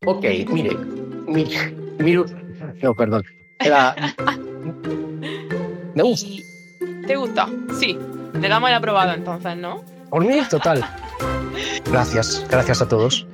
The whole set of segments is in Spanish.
Ok, mire, no, perdón. Era, me gusta. ¿Y te gusta? Sí. Le damos el aprobado entonces, ¿no? Por mí, total. Gracias a todos.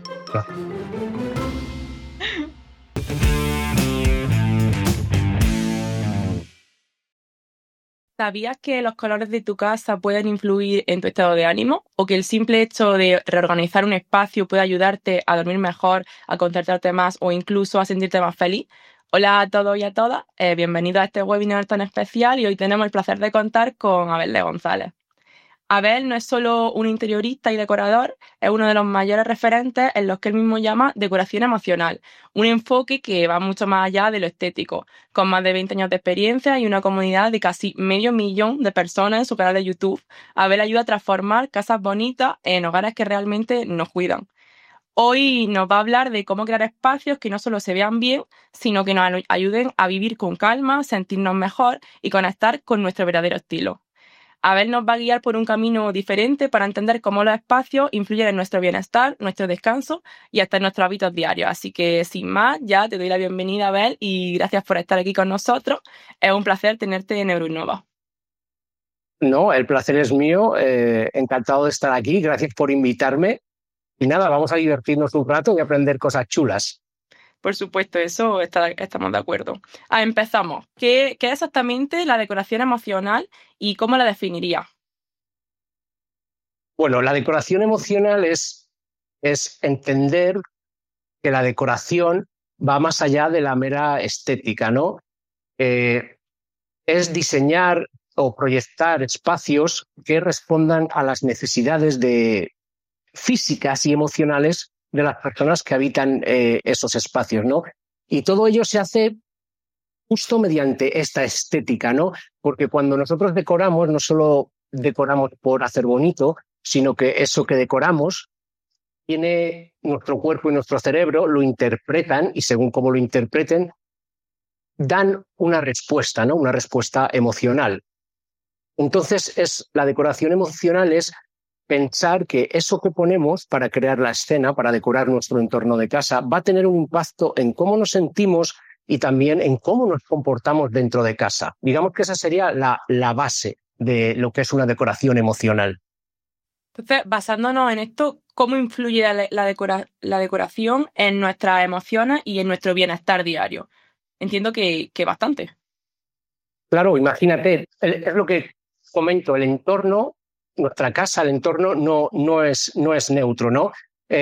¿Sabías que los colores de tu casa pueden influir en tu estado de ánimo? ¿O que el simple hecho de reorganizar un espacio puede ayudarte a dormir mejor, a concentrarte más o incluso a sentirte más feliz? Hola a todos y a todas, bienvenidos a este webinar tan especial y hoy tenemos el placer de contar con Abel de González. Abel no es solo un interiorista y decorador, es uno de los mayores referentes en los que él mismo llama decoración emocional, un enfoque que va mucho más allá de lo estético, con más de 20 años de experiencia y una comunidad de casi 500.000 de personas en su canal de YouTube. Abel ayuda a transformar casas bonitas en hogares que realmente nos cuidan. Hoy nos va a hablar de cómo crear espacios que no solo se vean bien, sino que nos ayuden a vivir con calma, sentirnos mejor y conectar con nuestro verdadero estilo. Abel nos va a guiar por un camino diferente para entender cómo los espacios influyen en nuestro bienestar, nuestro descanso y hasta en nuestros hábitos diarios. Así que, sin más, ya te doy la bienvenida, Abel, y gracias por estar aquí con nosotros. Es un placer tenerte en Neuroinnova. No, el placer es mío. Encantado de estar aquí. Gracias por invitarme. Y nada, vamos a divertirnos un rato y aprender cosas chulas. Por supuesto, eso estamos de acuerdo. Empezamos. ¿Qué es exactamente la decoración emocional y cómo la definiría? Bueno, la decoración emocional es entender que la decoración va más allá de la mera estética, ¿no? Eh, es diseñar o proyectar espacios que respondan a las necesidades físicas y emocionales de las personas que habitan esos espacios, ¿no? Y todo ello se hace justo mediante esta estética, ¿no? Porque cuando nosotros decoramos, no solo decoramos por hacer bonito, sino que eso que decoramos tiene nuestro cuerpo y nuestro cerebro, lo interpretan y según cómo lo interpreten, dan una respuesta, ¿no? Una respuesta emocional. Entonces, la decoración emocional es pensar que eso que ponemos para crear la escena, para decorar nuestro entorno de casa, va a tener un impacto en cómo nos sentimos y también en cómo nos comportamos dentro de casa. Digamos que esa sería la base de lo que es una decoración emocional. Entonces, basándonos en esto, ¿cómo influye la decoración en nuestras emociones y en nuestro bienestar diario? Entiendo que bastante. Claro, imagínate, es lo que comento, el entorno, nuestra casa, el entorno no es neutro, ¿no?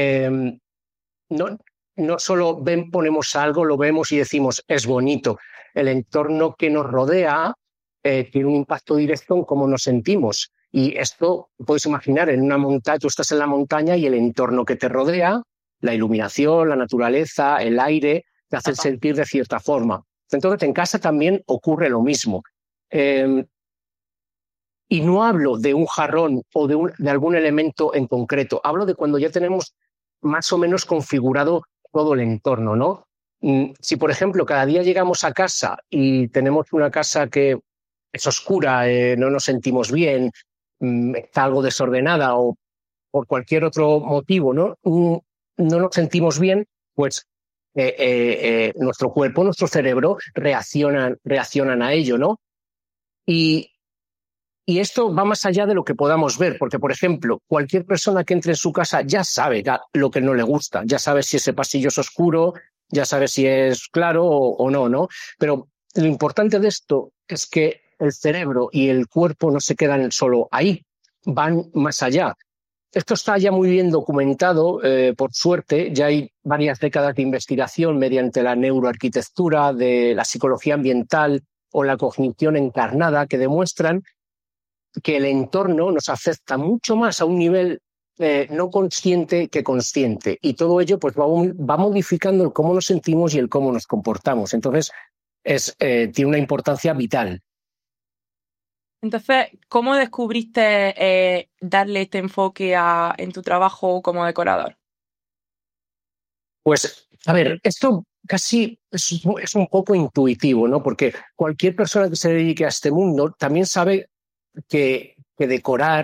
No, no solo ponemos algo, lo vemos y decimos es bonito. El entorno que nos rodea tiene un impacto directo en cómo nos sentimos. Y esto puedes imaginar en una montaña, tú estás en la montaña y el entorno que te rodea, la iluminación, la naturaleza, el aire, te hacen sentir de cierta forma. Entonces en casa también ocurre lo mismo. Eh, y no hablo de un jarrón o de algún elemento en concreto, hablo de cuando ya tenemos más o menos configurado todo el entorno, ¿no? Si, por ejemplo, cada día llegamos a casa y tenemos una casa que es oscura, no nos sentimos bien, está algo desordenada o por cualquier otro motivo, ¿no? No nos sentimos bien, pues nuestro cuerpo, nuestro cerebro reaccionan a ello, ¿no? Y, y esto va más allá de lo que podamos ver, porque, por ejemplo, cualquier persona que entre en su casa ya sabe lo que no le gusta, ya sabe si ese pasillo es oscuro, ya sabe si es claro o no, ¿no? Pero lo importante de esto es que el cerebro y el cuerpo no se quedan solo ahí, van más allá. Esto está ya muy bien documentado, por suerte, ya hay varias décadas de investigación mediante la neuroarquitectura, de la psicología ambiental o la cognición encarnada que demuestran que el entorno nos afecta mucho más a un nivel no consciente que consciente. Y todo ello pues, va modificando el cómo nos sentimos y el cómo nos comportamos. Entonces, tiene una importancia vital. Entonces, ¿cómo descubriste darle este enfoque en tu trabajo como decorador? Pues, a ver, esto casi es un poco intuitivo, ¿no? Porque cualquier persona que se dedique a este mundo también sabe que decorar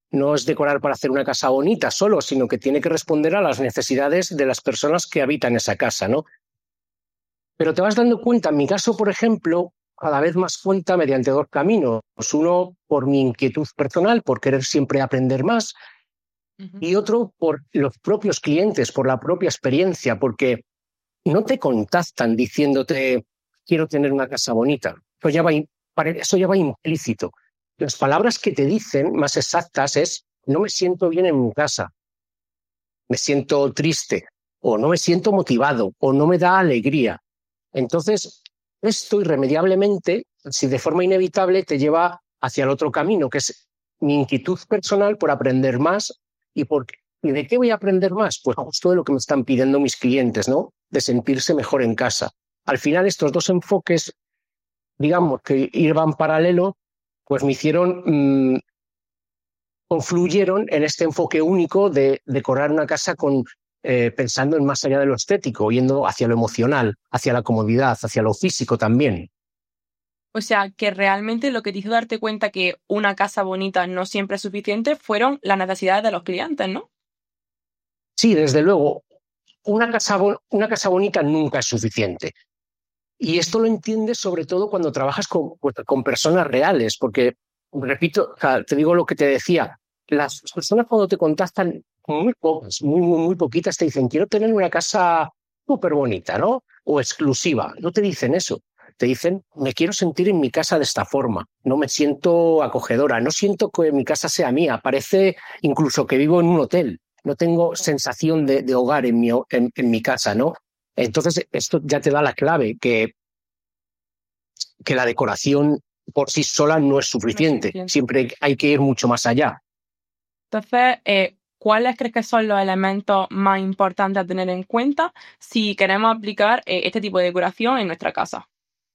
No es decorar para hacer una casa bonita solo, sino que tiene que responder a las necesidades de las personas que habitan esa casa, ¿no? Pero te vas dando cuenta, en mi caso, por ejemplo, cada vez más cuenta mediante dos caminos. Uno, por mi inquietud personal, por querer siempre aprender más, Ujú. y otro, por los propios clientes, por la propia experiencia, porque no te contactan diciéndote quiero tener una casa bonita. Eso ya va implícito. Las palabras que te dicen más exactas es no me siento bien en mi casa, me siento triste, o no me siento motivado, o no me da alegría. Entonces, esto irremediablemente, si de forma inevitable, te lleva hacia el otro camino, que es mi inquietud personal por aprender más ¿y de qué voy a aprender más? Pues justo de lo que me están pidiendo mis clientes, ¿no? De sentirse mejor en casa. Al final, estos dos enfoques, digamos, que iban paralelo, pues me hicieron, confluyeron en este enfoque único de decorar una casa pensando en más allá de lo estético, yendo hacia lo emocional, hacia la comodidad, hacia lo físico también. O sea, que realmente lo que te hizo darte cuenta que una casa bonita no siempre es suficiente fueron las necesidades de los clientes, ¿no? Sí, desde luego, una casa bonita nunca es suficiente. Y esto lo entiendes sobre todo cuando trabajas con personas reales, porque, repito, o sea, te digo lo que te decía, las personas cuando te contactan, muy pocas, muy poquitas, te dicen, quiero tener una casa súper bonita, ¿no? O exclusiva. No te dicen eso. Te dicen, me quiero sentir en mi casa de esta forma, no me siento acogedora, no siento que mi casa sea mía, parece incluso que vivo en un hotel, no tengo sensación de hogar en mi casa, ¿no? Entonces, esto ya te da la clave, que la decoración por sí sola no es No es suficiente. suficiente. Siempre hay que ir mucho más allá. Entonces, ¿cuáles crees que son los elementos más importantes a tener en cuenta si queremos aplicar este tipo de decoración en nuestra casa?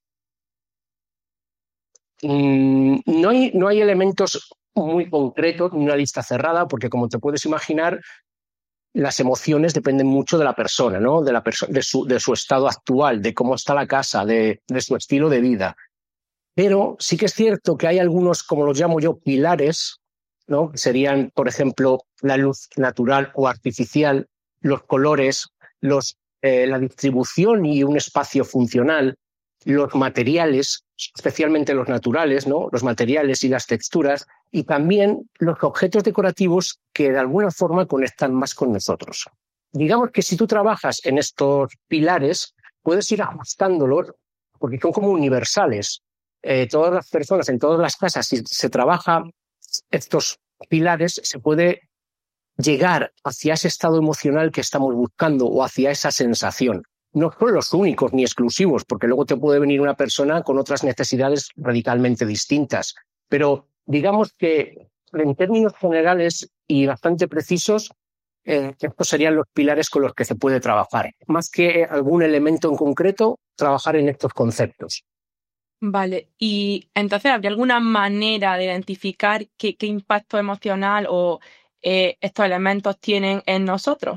No hay elementos muy concretos ni una lista cerrada, porque como te puedes imaginar, las emociones dependen mucho de la persona, ¿no? De su estado actual, de cómo está la casa, de su estilo de vida. Pero sí que es cierto que hay algunos, como los llamo yo, pilares, ¿no? Que serían, por ejemplo, la luz natural o artificial, los colores, la distribución y un espacio funcional, los materiales, especialmente los naturales, ¿no? Los materiales y las texturas, y también los objetos decorativos que de alguna forma conectan más con nosotros. Digamos que si tú trabajas en estos pilares, puedes ir ajustándolos porque son como universales. Todas las personas, en todas las casas, si se trabaja estos pilares, se puede llegar hacia ese estado emocional que estamos buscando o hacia esa sensación. No son los únicos ni exclusivos, porque luego te puede venir una persona con otras necesidades radicalmente distintas. Pero digamos que en términos generales y bastante precisos, estos serían los pilares con los que se puede trabajar. Más que algún elemento en concreto, trabajar en estos conceptos. Vale, y entonces, ¿habría alguna manera de identificar qué impacto emocional o estos elementos tienen en nosotros?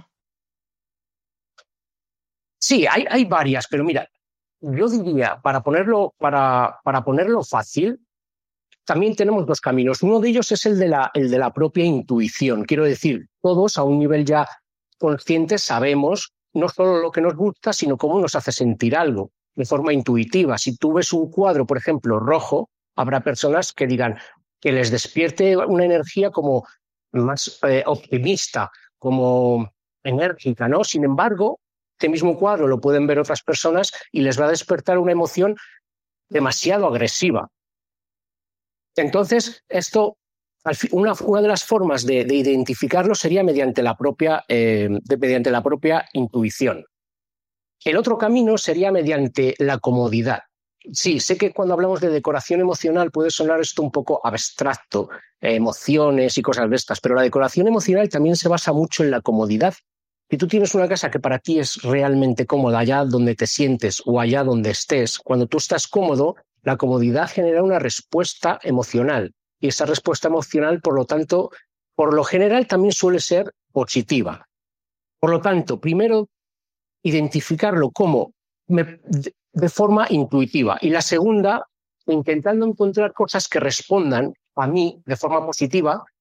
Sí, hay varias, pero mira, yo diría, para ponerlo fácil, también tenemos dos caminos. Uno de ellos es el de la propia intuición. Quiero decir, todos a un nivel ya consciente sabemos no solo lo que nos gusta, sino cómo nos hace sentir algo de forma intuitiva. Si tú ves un cuadro, por ejemplo, rojo, habrá personas que digan que les despierte una energía como más optimista, como enérgica, ¿no? Sin embargo, este mismo cuadro lo pueden ver otras personas y les va a despertar una emoción demasiado agresiva. Entonces, una de las formas de identificarlo sería mediante la propia intuición. El otro camino sería mediante la comodidad. Sí, sé que cuando hablamos de decoración emocional puede sonar esto un poco abstracto, emociones y cosas de estas, pero la decoración emocional también se basa mucho en la comodidad. Si tú tienes una casa que para ti es realmente cómoda, allá donde te sientes o allá donde estés, cuando tú estás cómodo, la comodidad genera una respuesta emocional. Y esa respuesta emocional, por lo tanto, por lo general también suele ser positiva. Por lo tanto, primero identificarlo de forma intuitiva. Y la segunda, intentando encontrar cosas que respondan a mí de forma positiva,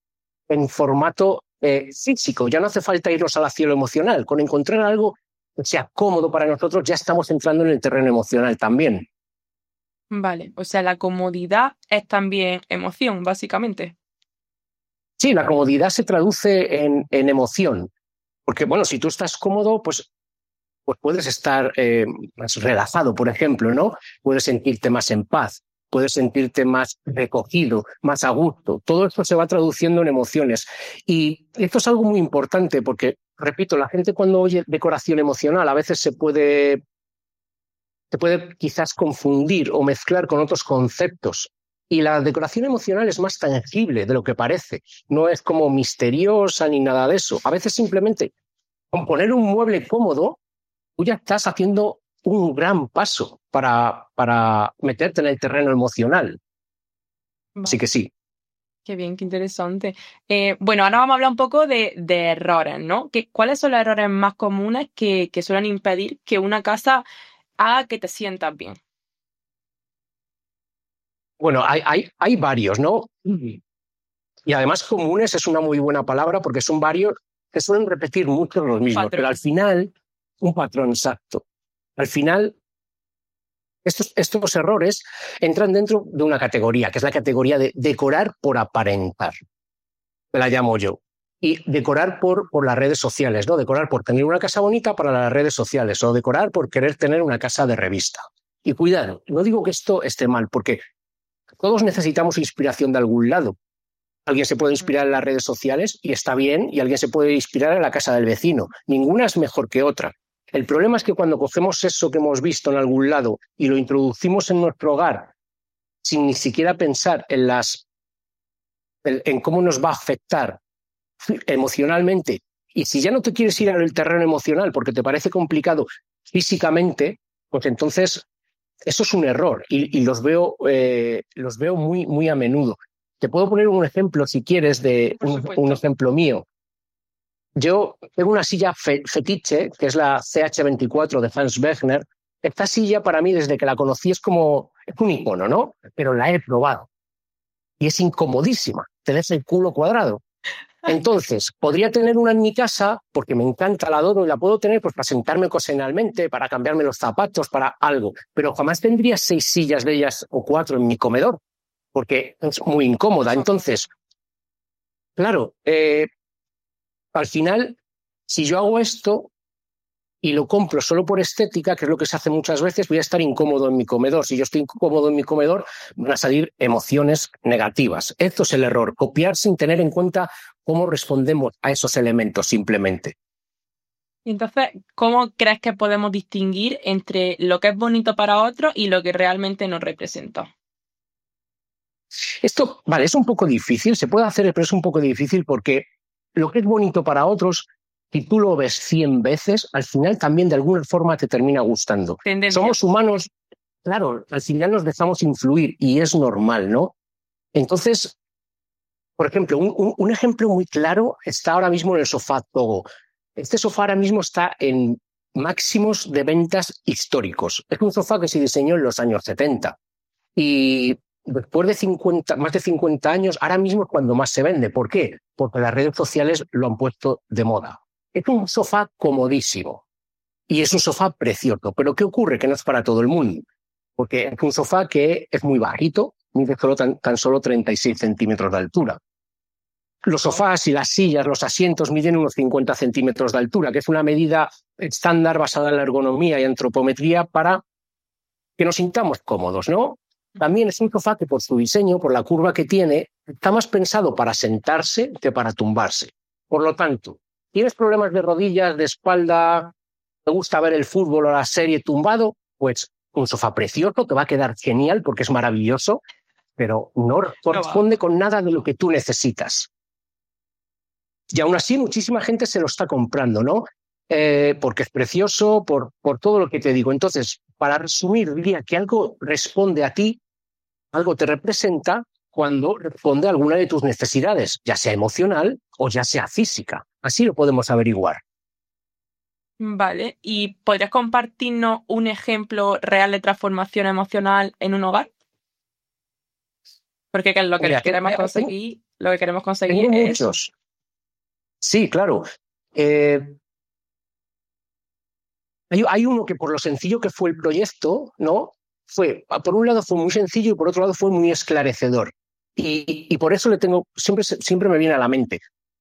en formato físico. Ya no hace falta irnos al cielo emocional. Con encontrar algo que sea cómodo para nosotros, ya estamos entrando en el terreno emocional también. Vale, o sea, la comodidad es también emoción, básicamente. Sí, la comodidad se traduce en emoción. Porque, bueno, si tú estás cómodo, pues puedes estar más relajado, por ejemplo, ¿no? Puedes sentirte más en paz, puedes sentirte más recogido, más a gusto. Todo esto se va traduciendo en emociones. Y esto es algo muy importante porque, repito, la gente cuando oye decoración emocional a veces se puede quizás confundir o mezclar con otros conceptos. Y la decoración emocional es más tangible de lo que parece. No es como misteriosa ni nada de eso. A veces simplemente con poner un mueble cómodo tú ya estás haciendo un gran paso para meterte en el terreno emocional. Así Vale, que sí. qué bien, qué interesante. Bueno, ahora vamos a hablar un poco de errores, ¿no? ¿Cuáles son los errores más comunes que suelen impedir que una casa haga que te sientas bien? Bueno, hay varios, ¿no? Y además comunes es una muy buena palabra porque son varios que suelen repetir muchos los mismos, pero al Patrón. final, un patrón exacto. Al final, estos errores entran dentro de una categoría, que es la categoría de decorar por aparentar, la llamo yo. Y decorar por las redes sociales, ¿no? Decorar por tener una casa bonita para las redes sociales o decorar por querer tener una casa de revista. Y cuidado, no digo que esto esté mal, porque todos necesitamos inspiración de algún lado. Alguien se puede inspirar en las redes sociales y está bien, y alguien se puede inspirar en la casa del vecino. Ninguna es mejor que otra. El problema es que cuando cogemos eso que hemos visto en algún lado y lo introducimos en nuestro hogar sin ni siquiera pensar en cómo nos va a afectar emocionalmente, y si ya no te quieres ir al terreno emocional porque te parece complicado físicamente, pues entonces eso es un error y los veo muy, muy a menudo. Te puedo poner un ejemplo, si quieres, de Por un supuesto. ejemplo mío. Yo tengo una silla fetiche, que es la CH24 de Hans Wegner. Esta silla para mí, desde que la conocí, es un icono, ¿no? Pero la he probado y es incomodísima. Te deja el culo cuadrado. Entonces, podría tener una en mi casa porque me encanta, la adoro y la puedo tener pues para sentarme ocasionalmente, para cambiarme los zapatos, para algo. Pero jamás tendría 6 sillas de ellas o 4 en mi comedor porque es muy incómoda. Eso Entonces, claro, al final, si yo hago esto y lo compro solo por estética, que es lo que se hace muchas veces, voy a estar incómodo en mi comedor. Si yo estoy incómodo en mi comedor, van a salir emociones negativas. Esto es el error, copiar sin tener en cuenta cómo respondemos a esos elementos simplemente. Y entonces, ¿cómo crees que podemos distinguir entre lo que es bonito para otro y lo que realmente nos representa? Esto, vale, es un poco difícil, se puede hacer, pero es un poco difícil porque lo que es bonito para otros, si tú lo ves 100 veces, al final también de alguna forma te termina gustando. Tendencia. Somos humanos, claro, al final nos dejamos influir y es normal, ¿no? Entonces, por ejemplo, un ejemplo muy claro está ahora mismo en el sofá Togo. Este sofá ahora mismo está en máximos de ventas históricos. Es un sofá que se diseñó en los años 70 y después de 50, más de 50 años, ahora mismo es cuando más se vende. ¿Por qué? Porque las redes sociales lo han puesto de moda. Es un sofá comodísimo y es un sofá precioso. Pero ¿qué ocurre? Que no es para todo el mundo. Porque es un sofá que es muy bajito, mide solo tan solo 36 centímetros de altura. Los Wow. sofás y las sillas, los asientos miden unos 50 centímetros de altura, que es una medida estándar basada en la ergonomía y antropometría para que nos sintamos cómodos, ¿no? También es un sofá que por su diseño, por la curva que tiene, está más pensado para sentarse que para tumbarse. Por lo tanto, ¿tienes problemas de rodillas, de espalda? ¿Te gusta ver el fútbol o la serie tumbado? Pues un sofá precioso, te va a quedar genial porque es maravilloso, pero no Probado. corresponde con nada de lo que tú necesitas. Y aún así, muchísima gente se lo está comprando, ¿no? Porque es precioso, por todo lo que te digo. Entonces, para resumir, diría que algo responde a ti, algo te representa cuando responde a alguna de tus necesidades, ya sea emocional o ya sea física. Así lo podemos averiguar. Vale. ¿Y podrías compartirnos un ejemplo real de transformación emocional en un hogar? Porque ¿qué es lo que Mira, queremos conseguir? lo que queremos conseguir Tengo es eso. muchos. Sí, claro. Eh, hay uno que por lo sencillo que fue el proyecto, ¿no? Por un lado fue muy sencillo y por otro lado fue muy esclarecedor. Y por eso siempre me viene a la mente.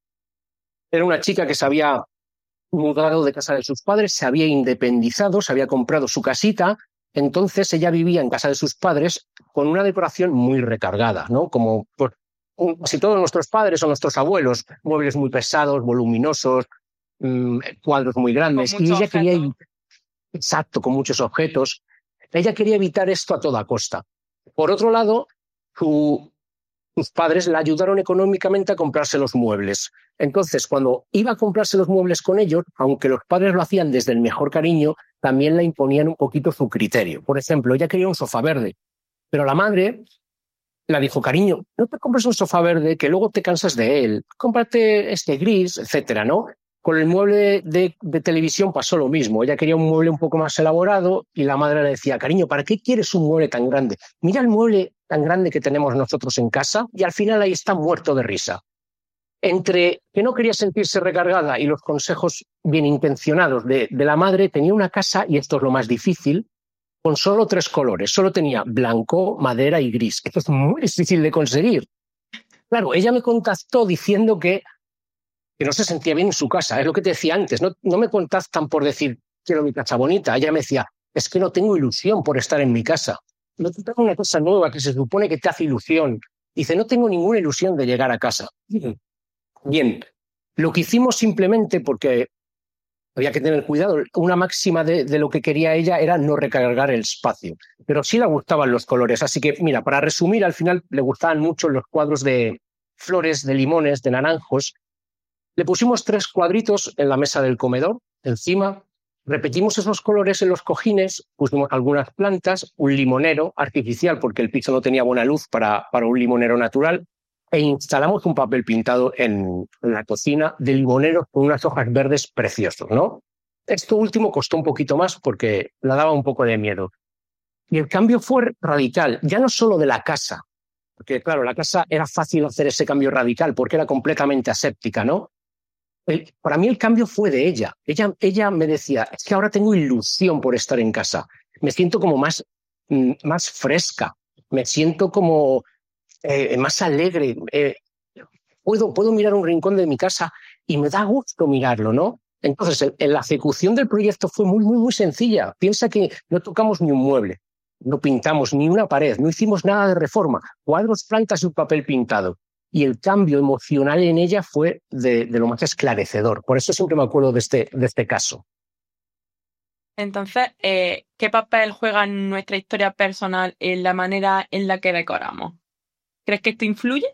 Era una chica que se había mudado de casa de sus padres, se había independizado, se había comprado su casita, entonces ella vivía en casa de sus padres con una decoración muy recargada, ¿no? Como pues, casi todos nuestros padres o nuestros abuelos, muebles muy pesados, voluminosos, cuadros muy Con grandes, y muchos ella quería objetos. ir, exacto, con muchos objetos, ella quería evitar esto a toda costa. Por otro lado, su, sus padres la ayudaron económicamente a comprarse los muebles. Entonces, cuando iba a comprarse los muebles con ellos, aunque los padres lo hacían desde el mejor cariño, también le imponían un poquito su criterio. Por ejemplo, ella quería un sofá verde, pero la madre la dijo, cariño, no te compres un sofá verde que luego te cansas de él, cómprate este gris, etcétera, ¿no? Con el mueble de televisión pasó lo mismo. Ella quería un mueble un poco más elaborado y la madre le decía, cariño, ¿para qué quieres un mueble tan grande? Mira el mueble tan grande que tenemos nosotros en casa y al final ahí está muerto de risa. Entre que no quería sentirse recargada y los consejos bien intencionados de la madre, tenía una casa, y esto es lo más difícil, con solo 3 colores. Solo tenía blanco, madera y gris. Esto es muy difícil de conseguir. Claro, ella me contactó diciendo que no se sentía bien en su casa. Es lo que te decía antes. No me contactan por decir quiero mi casa bonita. Ella me decía, es que no tengo ilusión por estar en mi casa. No tengo una cosa nueva que se supone que te hace ilusión. Dice, no tengo ninguna ilusión de llegar a casa. Bien, lo que hicimos simplemente porque había que tener cuidado, una máxima de lo que quería ella era no recargar el espacio, pero sí le gustaban los colores. Así que, mira, para resumir, al final le gustaban mucho los cuadros de flores, de limones, de naranjos. Le pusimos 3 cuadritos en la mesa del comedor, encima. Repetimos esos colores en los cojines, pusimos algunas plantas, un limonero artificial, porque el piso no tenía buena luz para un limonero natural, e instalamos un papel pintado en la cocina de limoneros con unas hojas verdes preciosos, ¿no? Esto último costó un poquito más porque la daba un poco de miedo. Y el cambio fue radical, ya no solo de la casa, porque claro, la casa era fácil hacer ese cambio radical porque era completamente aséptica, ¿no? Para mí el cambio fue de ella. Ella me decía, es que ahora tengo ilusión por estar en casa. Me siento como más fresca, me siento como más alegre. Puedo mirar un rincón de mi casa y me da gusto mirarlo, ¿no? Entonces, la ejecución del proyecto fue muy, muy, muy sencilla. Piensa que no tocamos ni un mueble, no pintamos ni una pared, no hicimos nada de reforma, cuadros, plantas y un papel pintado. Y el cambio emocional en ella fue de lo más esclarecedor. Por eso siempre me acuerdo de este caso. Entonces, ¿qué papel juega nuestra historia personal en la manera en la que decoramos? ¿Crees que esto influye?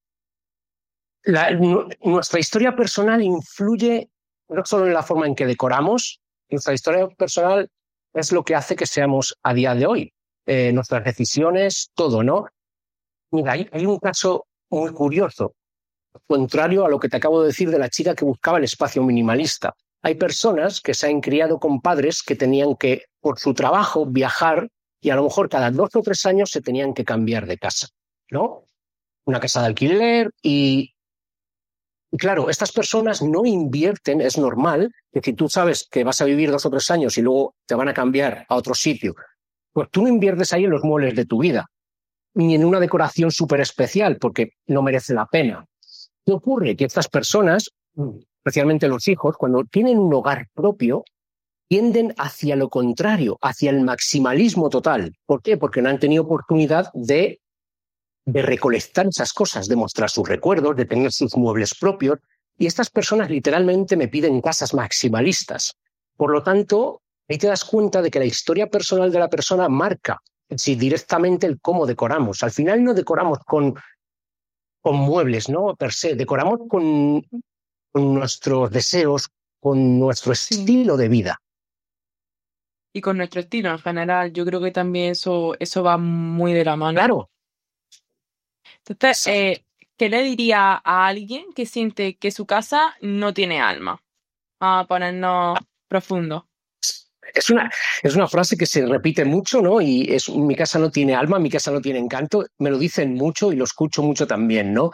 Nuestra historia personal influye no solo en la forma en que decoramos, nuestra historia personal es lo que hace que seamos a día de hoy. Nuestras decisiones, todo, ¿no? Mira, hay un caso muy curioso, contrario a lo que te acabo de decir de la chica que buscaba el espacio minimalista. Hay personas que se han criado con padres que tenían que, por su trabajo, viajar y a lo mejor cada 2 o 3 años se tenían que cambiar de casa, ¿no? Una casa de alquiler y claro, estas personas no invierten, es normal, que si tú sabes que vas a vivir 2 o 3 años y luego te van a cambiar a otro sitio, pues tú no inviertes ahí en los muebles de tu vida, ni en una decoración súper especial, porque no merece la pena. ¿Qué ocurre? Que estas personas, especialmente los hijos, cuando tienen un hogar propio, tienden hacia lo contrario, hacia el maximalismo total. ¿Por qué? Porque no han tenido oportunidad de recolectar esas cosas, de mostrar sus recuerdos, de tener sus muebles propios. Y estas personas literalmente me piden casas maximalistas. Por lo tanto, ahí te das cuenta de que la historia personal de la persona marca si directamente el cómo decoramos. Al final no decoramos con muebles, ¿no? Per se, decoramos con nuestros deseos, con nuestro estilo de vida. Y con nuestro estilo en general, yo creo que también eso va muy de la mano. Claro. Entonces, ¿qué le diría a alguien que siente que su casa no tiene alma? A ponernos profundo. Es una frase que se repite mucho, ¿no? Y mi casa no tiene alma, mi casa no tiene encanto. Me lo dicen mucho y lo escucho mucho también, ¿no?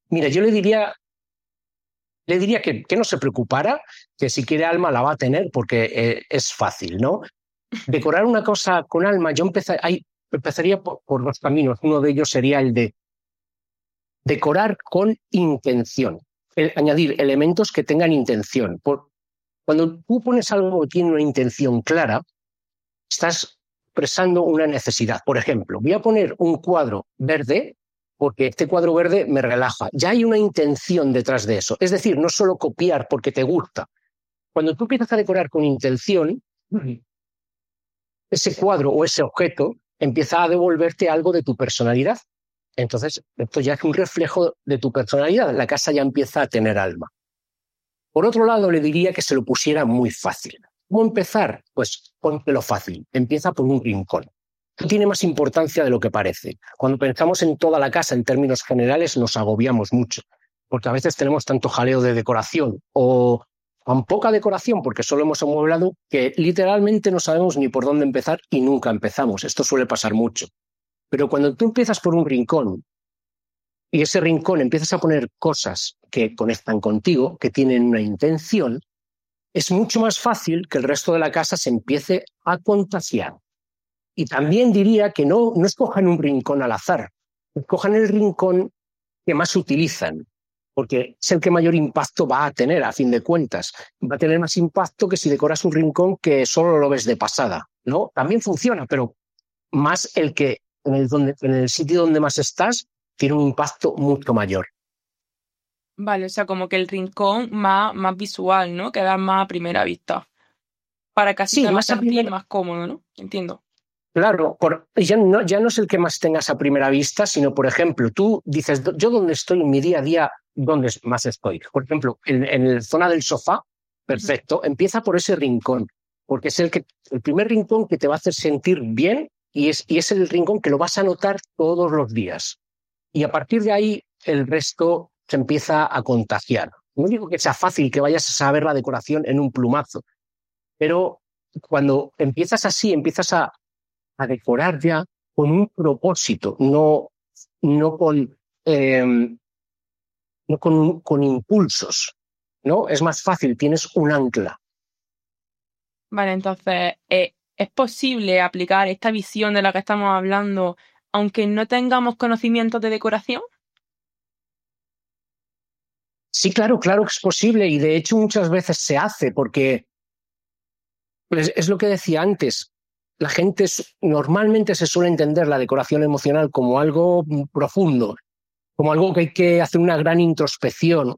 Mira, yo le diría que no se preocupara, que si quiere alma la va a tener porque es fácil, ¿no? Decorar una cosa con alma, yo empezaría por dos caminos. Uno de ellos sería el de decorar con intención, añadir elementos que tengan intención. Cuando tú pones algo que tiene una intención clara, estás expresando una necesidad. Por ejemplo, voy a poner un cuadro verde porque este cuadro verde me relaja. Ya hay una intención detrás de eso. Es decir, no solo copiar porque te gusta. Cuando tú empiezas a decorar con intención, ese cuadro o ese objeto empieza a devolverte algo de tu personalidad. Entonces, esto ya es un reflejo de tu personalidad. La casa ya empieza a tener alma. Por otro lado, le diría que se lo pusiera muy fácil. ¿Cómo empezar? Pues póntelo fácil. Empieza por un rincón. No tiene más importancia de lo que parece. Cuando pensamos en toda la casa en términos generales nos agobiamos mucho, porque a veces tenemos tanto jaleo de decoración o tan poca decoración porque solo hemos amueblado que literalmente no sabemos ni por dónde empezar y nunca empezamos. Esto suele pasar mucho. Pero cuando tú empiezas por un rincón y ese rincón empiezas a poner cosas que conectan contigo, que tienen una intención, es mucho más fácil que el resto de la casa se empiece a contagiar. Y también diría que no escojan un rincón al azar, escojan el rincón que más utilizan, porque es el que mayor impacto va a tener, a fin de cuentas. Va a tener más impacto que si decoras un rincón que solo lo ves de pasada, ¿no? También funciona, pero más el que en el sitio donde más estás tiene un impacto mucho mayor. Vale, o sea, como que el rincón más visual, ¿no? Que da más a primera vista. Para que así Sí, te vas más a a sentir primera. más cómodo, ¿no? Entiendo. Claro, ya no es el que más tengas a primera vista, sino, por ejemplo, tú dices, yo dónde estoy en mi día a día, ¿dónde más estoy? Por ejemplo, en la zona del sofá, Ujú. perfecto, empieza por ese rincón, porque es el primer rincón que te va a hacer sentir bien y es el rincón que lo vas a notar todos los días. Y a partir de ahí, el resto se empieza a contagiar. No digo que sea fácil que vayas a saber la decoración en un plumazo, pero cuando empiezas así, empiezas a decorar ya con un propósito, no con, eh, no con impulsos, ¿no? Es más fácil, tienes un ancla. Vale, entonces, ¿es posible aplicar esta visión de la que estamos hablando aunque no tengamos conocimientos de decoración? Sí, claro, claro que es posible y de hecho muchas veces se hace porque es lo que decía antes. La gente normalmente se suele entender la decoración emocional como algo profundo, como algo que hay que hacer una gran introspección.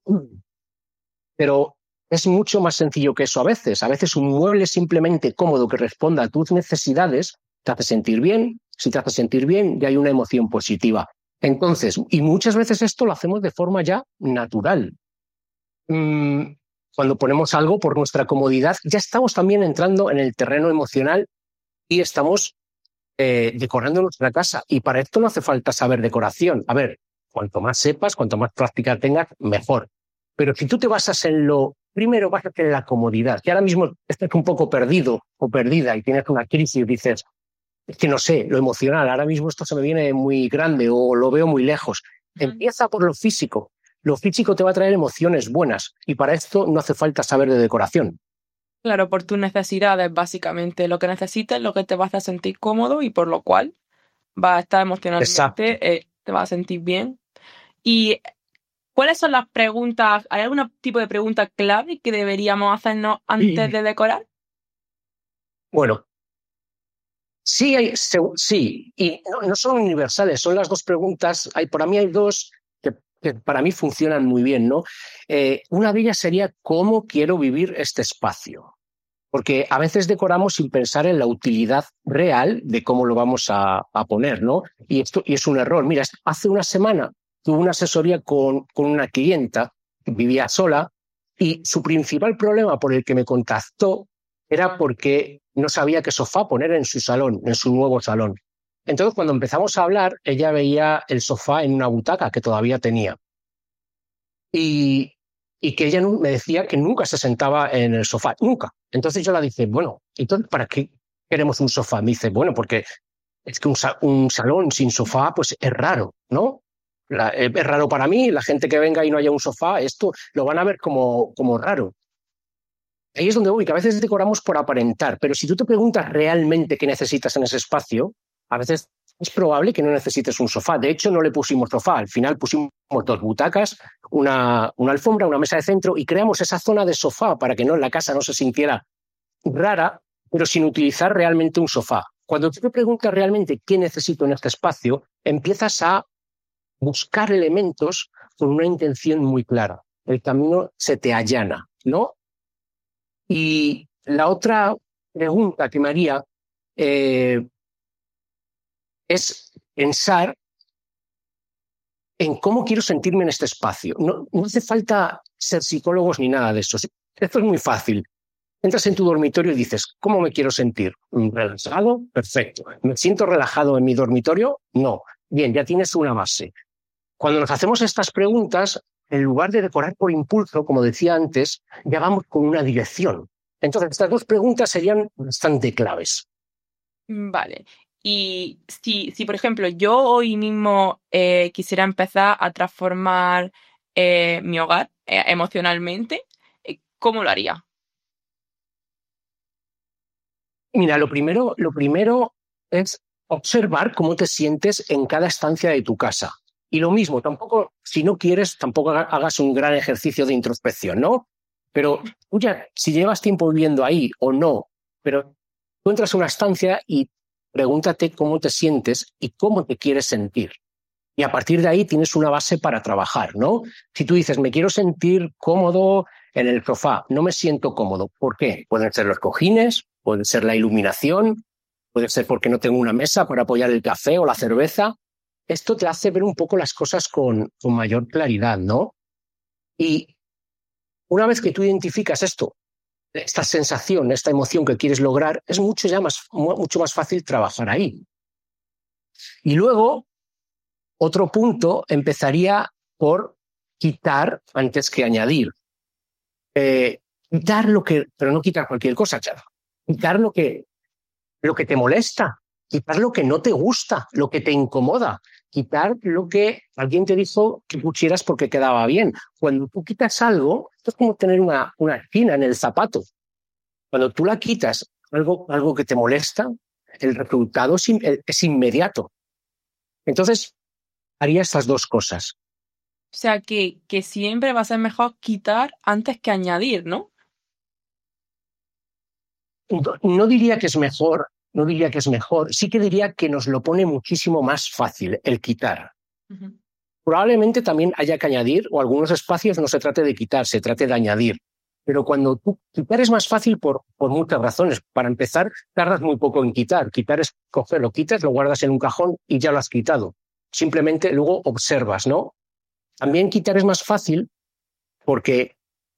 Pero es mucho más sencillo que eso a veces. A veces un mueble simplemente cómodo que responda a tus necesidades te hace sentir bien. Si te hace sentir bien, ya hay una emoción positiva. Entonces, y muchas veces esto lo hacemos de forma ya natural. Cuando ponemos algo por nuestra comodidad, ya estamos también entrando en el terreno emocional y estamos decorando nuestra casa. Y para esto no hace falta saber decoración. A ver, cuanto más sepas, cuanto más práctica tengas, mejor. Pero si tú te basas en lo primero, básate en la comodidad. Que ahora mismo estás un poco perdido o perdida y tienes una crisis y dices, es que no sé, lo emocional, ahora mismo esto se me viene muy grande o lo veo muy lejos. Ujú. Empieza por lo físico. Lo físico te va a traer emociones buenas y para esto no hace falta saber de decoración. Claro, por tus necesidades, básicamente. Lo que necesites, lo que te va a hacer sentir cómodo y por lo cual vas a estar Exacto. emocionalmente, te vas a sentir bien. ¿Y cuáles son las preguntas? ¿Hay algún tipo de pregunta clave que deberíamos hacernos antes Y, de decorar? bueno, sí, sí, y no son universales, son las dos preguntas. Para mí hay dos que para mí funcionan muy bien, ¿no? Una de ellas sería, ¿cómo quiero vivir este espacio? Porque a veces decoramos sin pensar en la utilidad real de cómo lo vamos a poner, ¿no? Y es un error. Mira, hace una semana tuve una asesoría con una clienta, vivía sola, y su principal problema por el que me contactó era porque no sabía qué sofá poner en su salón, en su nuevo salón. Entonces, cuando empezamos a hablar, ella veía el sofá en una butaca que todavía tenía. Y, y que ella me decía que nunca se sentaba en el sofá, nunca. Entonces yo la dije, bueno, entonces, ¿para qué queremos un sofá? Me dice, bueno, porque es que un salón sin sofá, pues es raro, ¿no? Es raro para mí, la gente que venga y no haya un sofá, esto lo van a ver como raro. Ahí es donde voy, que a veces decoramos por aparentar, pero si tú te preguntas realmente qué necesitas en ese espacio, a veces es probable que no necesites un sofá. De hecho, no le pusimos sofá, al final pusimos dos butacas, una alfombra, una mesa de centro y creamos esa zona de sofá para que la casa no se sintiera rara, pero sin utilizar realmente un sofá. Cuando tú te preguntas realmente qué necesito en este espacio, empiezas a buscar elementos con una intención muy clara. El camino se te allana, ¿no? Y la otra pregunta que me haría es pensar en cómo quiero sentirme en este espacio. No hace falta ser psicólogos ni nada de eso. Esto es muy fácil. Entras en tu dormitorio y dices, ¿cómo me quiero sentir? ¿Relajado? Perfecto. ¿Me siento relajado en mi dormitorio? No. Bien, ya tienes una base. Cuando nos hacemos estas preguntas, en lugar de decorar por impulso, como decía antes, ya vamos con una dirección. Entonces, estas dos preguntas serían bastante claves. Vale. Y si por ejemplo, yo hoy mismo quisiera empezar a transformar mi hogar emocionalmente, ¿cómo lo haría? Mira, lo primero es observar cómo te sientes en cada estancia de tu casa. Y lo mismo, tampoco, si no quieres, tampoco hagas un gran ejercicio de introspección, ¿no? Pero tú ya, si llevas tiempo viviendo ahí o no, pero tú entras a una estancia y pregúntate cómo te sientes y cómo te quieres sentir. Y a partir de ahí tienes una base para trabajar, ¿no? Si tú dices, me quiero sentir cómodo en el sofá, no me siento cómodo. ¿Por qué? Pueden ser los cojines, puede ser la iluminación, puede ser porque no tengo una mesa para apoyar el café o la cerveza. Esto te hace ver un poco las cosas con mayor claridad, ¿no? Y una vez que tú identificas esto, esta sensación, esta emoción que quieres lograr, es mucho más fácil trabajar ahí. Y luego, otro punto empezaría por quitar antes que añadir. Quitar pero no quitar cualquier cosa, claro. Quitar lo que te molesta, quitar lo que no te gusta, lo que te incomoda, quitar lo que alguien te dijo que pusieras porque quedaba bien. Cuando tú quitas algo, esto es como tener una espina en el zapato. Cuando tú la quitas, algo que te molesta, el resultado es inmediato. Entonces, haría estas dos cosas. O sea, que siempre va a ser mejor quitar antes que añadir, ¿no? No diría que es mejor, no diría que es mejor, sí que diría que nos lo pone muchísimo más fácil el quitar. Ujú. Probablemente también haya que añadir, o algunos espacios no se trate de quitar, se trate de añadir. Pero cuando tú quitar es más fácil por muchas razones. Para empezar, tardas muy poco en quitar. Quitar es coger, lo quitas, lo guardas en un cajón y ya lo has quitado. Simplemente luego observas, ¿no? También quitar es más fácil porque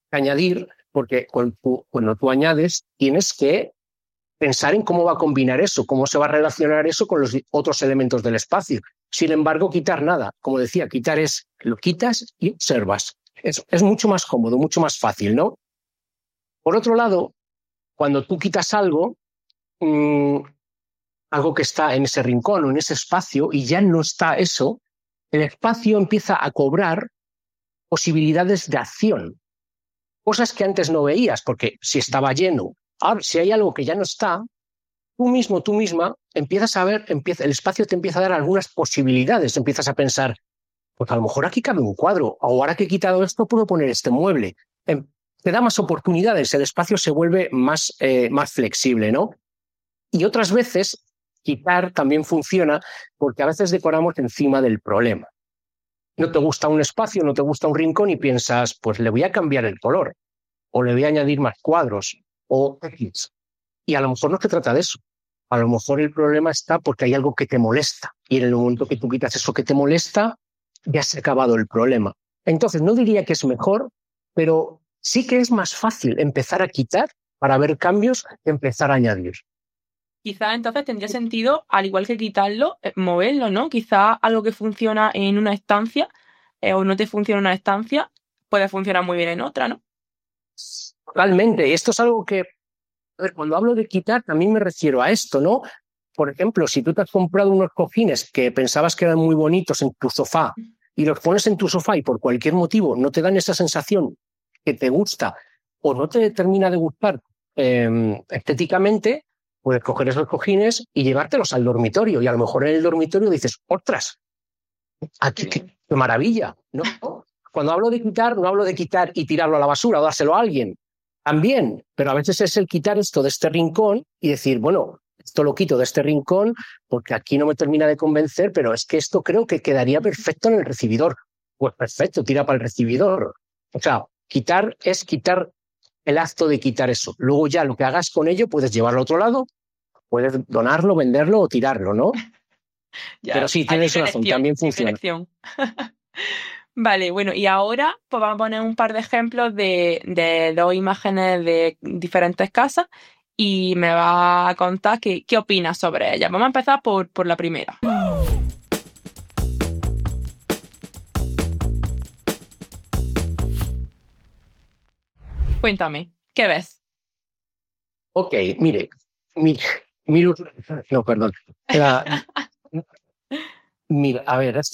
cuando tú añades, tienes que pensar en cómo va a combinar eso, cómo se va a relacionar eso con los otros elementos del espacio. Sin embargo, quitar nada. Como decía, quitar es lo quitas y observas. Es mucho más cómodo, mucho más fácil, ¿no? Por otro lado, cuando tú quitas algo, algo que está en ese rincón o en ese espacio y ya no está eso, el espacio empieza a cobrar posibilidades de acción, cosas que antes no veías, porque si estaba lleno, ahora si hay algo que ya no está, tú misma, empiezas a ver, el espacio te empieza a dar algunas posibilidades, empiezas a pensar, pues a lo mejor aquí cabe un cuadro, o ahora que he quitado esto puedo poner este mueble. Te da más oportunidades, el espacio se vuelve más flexible, ¿no? Y otras veces, quitar también funciona porque a veces decoramos encima del problema. No te gusta un espacio, no te gusta un rincón y piensas, pues le voy a cambiar el color, o le voy a añadir más cuadros, o X. Y a lo mejor no se trata de eso. A lo mejor el problema está porque hay algo que te molesta. Y en el momento que tú quitas eso que te molesta, ya se ha acabado el problema. Entonces, no diría que es mejor, pero sí que es más fácil empezar a quitar para ver cambios que empezar a añadir. Quizá entonces tendría sentido, al igual que quitarlo, moverlo, ¿no? Quizá algo que funciona en una estancia o no te funciona en una estancia, puede funcionar muy bien en otra, ¿no? Totalmente. Esto es algo que, a ver, cuando hablo de quitar, también me refiero a esto, ¿no? Por ejemplo, si tú te has comprado unos cojines que pensabas que eran muy bonitos en tu sofá y los pones en tu sofá y por cualquier motivo no te dan esa sensación que te gusta o no te termina de gustar estéticamente, puedes coger esos cojines y llevártelos al dormitorio. Y a lo mejor en el dormitorio dices, ¡ostras! Aquí, qué maravilla, ¿no? Cuando hablo de quitar, no hablo de quitar y tirarlo a la basura o dárselo a alguien. También, pero a veces es el quitar esto de este rincón y decir, bueno, esto lo quito de este rincón porque aquí no me termina de convencer, pero es que esto creo que quedaría perfecto en el recibidor. Pues perfecto, tira para el recibidor. O sea, quitar es quitar el acto de quitar eso. Luego ya lo que hagas con ello puedes llevarlo a otro lado, puedes donarlo, venderlo o tirarlo, ¿no? Ya, Pero sí, hay tienes libre razón, elección, también libre funciona. elección. Vale, bueno, y ahora pues vamos a poner un par de ejemplos de dos imágenes de diferentes casas y me va a contar qué opinas sobre ellas. Vamos a empezar por la primera. Cuéntame, ¿qué ves? Ok, mire, mire, mire, no, perdón. Era, mira, a ver,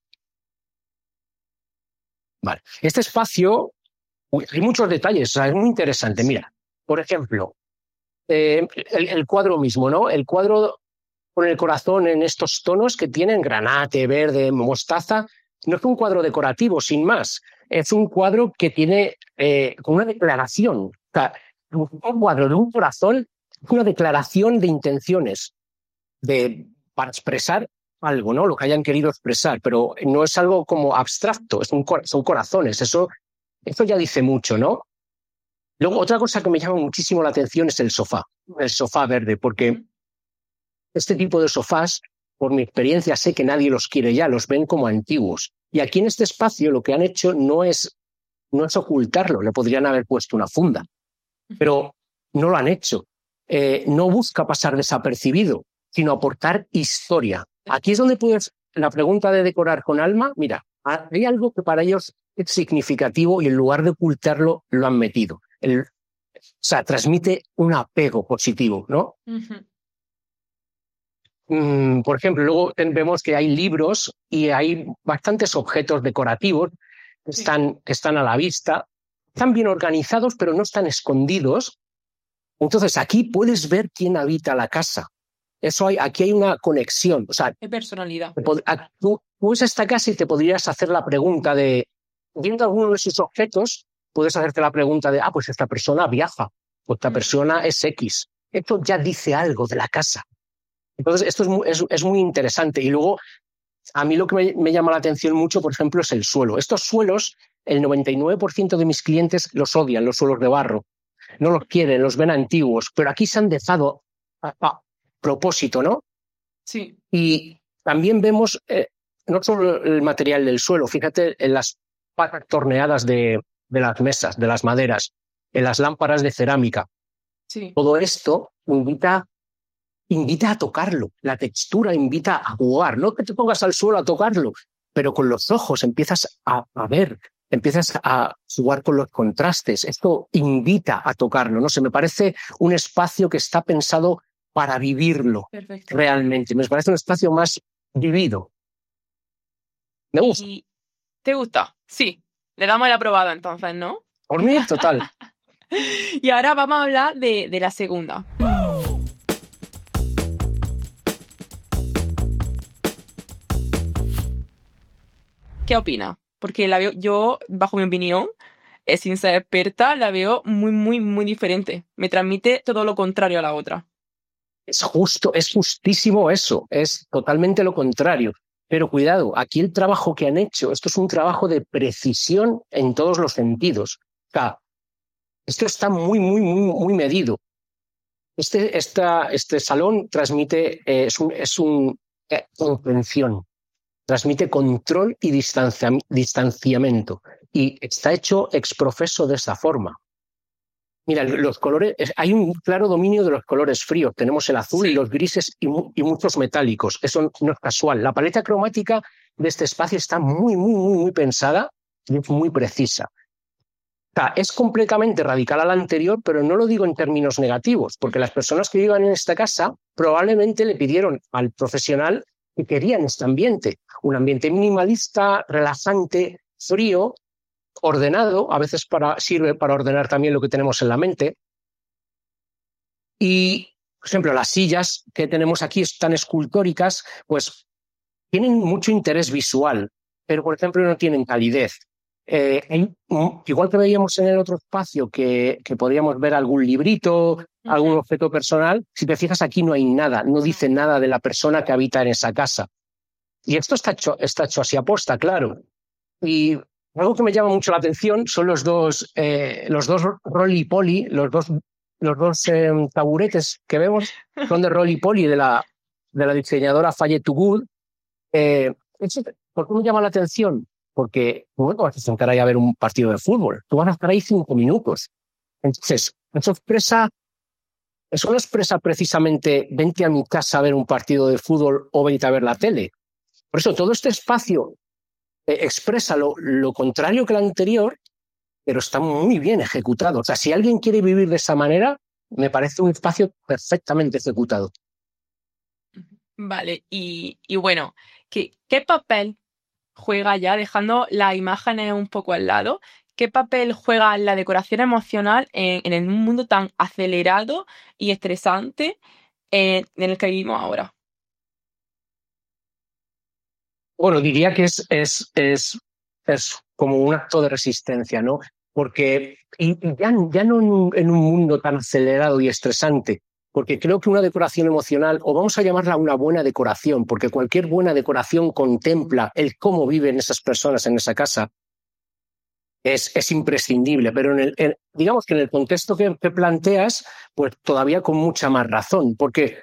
vale, este espacio, hay muchos detalles, o sea, es muy interesante. Mira, por ejemplo, el cuadro mismo, ¿no? El cuadro con el corazón en estos tonos que tienen granate, verde, mostaza, no es un cuadro decorativo, sin más. Es un cuadro que tiene con una declaración. O sea, un cuadro de un corazón es una declaración de intenciones para expresar algo, ¿no? Lo que hayan querido expresar, pero no es algo como abstracto, son corazones. Eso ya dice mucho, ¿no? Luego, otra cosa que me llama muchísimo la atención es el sofá verde, porque este tipo de sofás, por mi experiencia, sé que nadie los quiere ya, los ven como antiguos. Y aquí en este espacio lo que han hecho no es ocultarlo, le podrían haber puesto una funda, pero no lo han hecho. No busca pasar desapercibido, sino aportar historia. Aquí es donde puedes, la pregunta de decorar con alma, mira, hay algo que para ellos es significativo y en lugar de ocultarlo, lo han metido. O sea, transmite un apego positivo, ¿no? Ujú. Por ejemplo, luego vemos que hay libros y hay bastantes objetos decorativos Sí. que están a la vista, están bien organizados, pero no están escondidos. Entonces, aquí puedes ver quién habita la casa. Aquí hay una conexión. O sea, Hay personalidad. tú ves esta casa y te podrías hacer la pregunta viendo alguno de sus objetos, puedes hacerte la pregunta pues esta persona viaja, o esta persona es X. Esto ya dice algo de la casa. Entonces, esto es muy interesante. Y luego, a mí lo que me llama la atención mucho, por ejemplo, es el suelo. Estos suelos, el 99% de mis clientes los odian, los suelos de barro. No los quieren, los ven antiguos, pero aquí se han dejado a propósito, ¿no? Sí. Y también vemos no solo el material del suelo, fíjate en las patas torneadas de las mesas, de las maderas, en las lámparas de cerámica. Sí. Todo esto invita a tocarlo, la textura invita a jugar, no que te pongas al suelo a tocarlo, pero con los ojos empiezas a ver, empiezas a jugar con los contrastes, esto invita a tocarlo, ¿no? Se me parece un espacio que está pensado para vivirlo. Perfecto. Realmente, me parece un espacio más vivido. Me gusta. ¿Y te gusta? Sí. Le damos el aprobado entonces, ¿no? Por mí, total. Y ahora vamos a hablar de la segunda. ¿Qué opinas? Porque la veo, yo, bajo mi opinión, sin ser experta, la veo muy, muy, muy diferente. Me transmite todo lo contrario a la otra. Es justísimo eso, es totalmente lo contrario. Pero cuidado, aquí el trabajo que han hecho, esto es un trabajo de precisión en todos los sentidos. O sea, esto está muy, muy, muy, muy medido. Este salón transmite, es un contención, transmite control y distanciamiento. Y está hecho ex profeso de esa forma. Mira, los colores, hay un claro dominio de los colores fríos. Tenemos el azul y los grises y muchos metálicos. Eso no es casual. La paleta cromática de este espacio está muy, muy, muy, muy pensada y es muy precisa. O sea, es completamente radical a la anterior, pero no lo digo en términos negativos, porque las personas que vivan en esta casa probablemente le pidieron al profesional que querían este ambiente. Un ambiente minimalista, relajante, frío, ordenado, a veces sirve para ordenar también lo que tenemos en la mente. Y, por ejemplo, las sillas que tenemos aquí tan escultóricas, pues tienen mucho interés visual, pero, por ejemplo, no tienen calidez. Igual que veíamos en el otro espacio que podíamos ver algún librito, algún objeto personal, si te fijas aquí no hay nada, no dice nada de la persona que habita en esa casa. Y esto está hecho así aposta, claro. Y algo que me llama mucho la atención son los dos roly-poly, los dos taburetes que vemos, son de roly-poly de la diseñadora Faye Too Good. ¿Por qué me llama la atención? Porque tú no vas a sentar ahí a ver un partido de fútbol, tú vas a estar ahí 5 minutos. Entonces, eso no expresa precisamente vente a mi casa a ver un partido de fútbol o vente a ver la tele. Por eso todo este espacio expresa lo contrario que el anterior, pero está muy bien ejecutado. O sea, si alguien quiere vivir de esa manera, me parece un espacio perfectamente ejecutado. Vale, y bueno, ¿qué papel juega ya, dejando las imágenes un poco al lado, qué papel juega la decoración emocional en un mundo tan acelerado y estresante en el que vivimos ahora? Bueno, diría que es como un acto de resistencia, ¿no? Porque y ya no en un mundo tan acelerado y estresante, porque creo que una decoración emocional, o vamos a llamarla una buena decoración, porque cualquier buena decoración contempla el cómo viven esas personas en esa casa, es imprescindible, pero digamos que en el contexto que planteas, pues todavía con mucha más razón, porque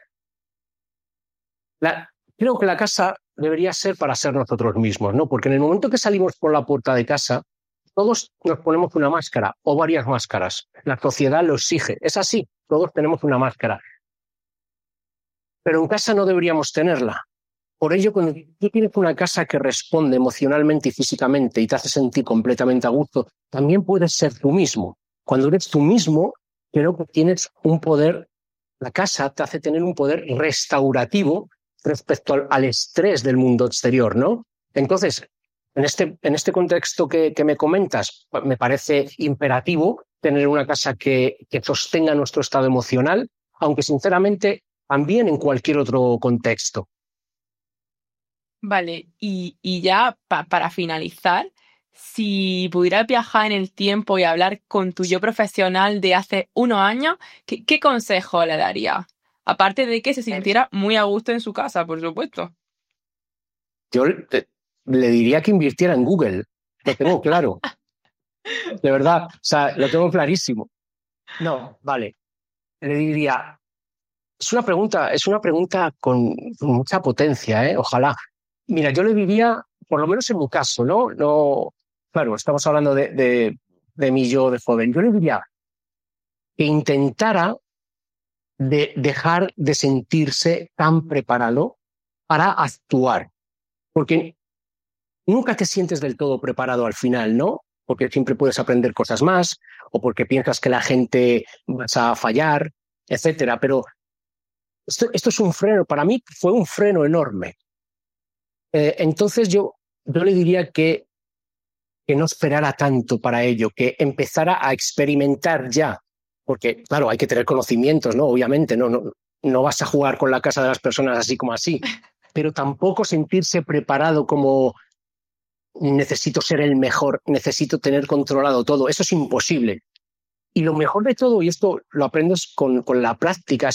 creo que la casa debería ser para ser nosotros mismos, ¿no? Porque en el momento que salimos por la puerta de casa, todos nos ponemos una máscara o varias máscaras. La sociedad lo exige. Es así, todos tenemos una máscara. Pero en casa no deberíamos tenerla. Por ello, cuando tú tienes una casa que responde emocionalmente y físicamente y te hace sentir completamente a gusto, también puedes ser tú mismo. Cuando eres tú mismo, creo que tienes un poder, la casa te hace tener un poder restaurativo respecto al estrés del mundo exterior, ¿no? Entonces, en este contexto que me comentas, me parece imperativo tener una casa que sostenga nuestro estado emocional, aunque sinceramente también en cualquier otro contexto. Vale, y ya para finalizar, si pudieras viajar en el tiempo y hablar con tu yo profesional de hace unos años, ¿qué consejo le darías? Aparte de que se sintiera muy a gusto en su casa, por supuesto. Yo le diría que invirtiera en Google, lo tengo claro, de verdad, o sea, lo tengo clarísimo. No, vale, le diría, es una pregunta con mucha potencia, ¿eh? Ojalá. Mira, yo le diría, por lo menos en mi caso, ¿no? No, claro, estamos hablando de mi yo de joven. Yo le diría que intentara dejar de sentirse tan preparado para actuar, porque nunca te sientes del todo preparado al final, ¿no? Porque siempre puedes aprender cosas más o porque piensas que la gente vas a fallar, etcétera. Pero esto es un freno, para mí fue un freno enorme. Entonces yo le diría que no esperara tanto para ello, que empezara a experimentar ya, porque claro, hay que tener conocimientos, ¿no? Obviamente, no vas a jugar con la casa de las personas así como así, pero tampoco sentirse preparado como necesito ser el mejor, necesito tener controlado todo, eso es imposible. Y lo mejor de todo, y esto lo aprendes con la práctica, es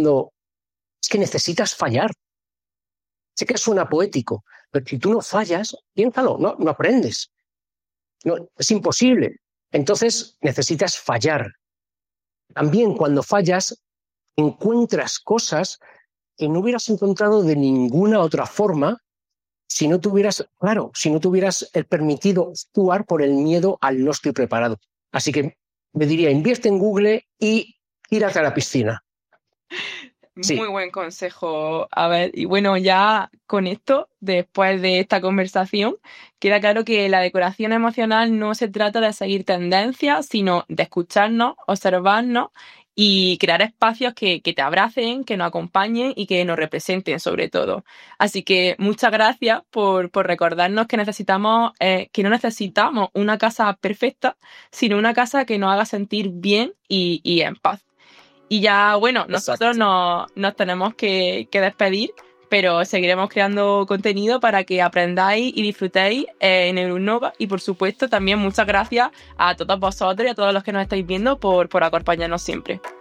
que necesitas fallar. Sé que suena poético, pero si tú no fallas, piénsalo, no aprendes. No, es imposible. Entonces necesitas fallar. También cuando fallas, encuentras cosas que no hubieras encontrado de ninguna otra forma si no tuvieras, claro, si no tuvieras el permitido actuar por el miedo al no estoy preparado. Así que me diría, invierte en Google y tírate a la piscina. Muy Sí. buen consejo. A ver, y bueno, ya con esto, después de esta conversación, queda claro que la decoración emocional no se trata de seguir tendencias, sino de escucharnos, observarnos y crear espacios que te abracen, que nos acompañen y que nos representen sobre todo. Así que muchas gracias por recordarnos que que no necesitamos una casa perfecta, sino una casa que nos haga sentir bien y en paz. Y ya, bueno, nosotros nos tenemos que despedir, pero seguiremos creando contenido para que aprendáis y disfrutéis en Euronnova. Y por supuesto, también muchas gracias a todos vosotros y a todos los que nos estáis viendo por acompañarnos siempre.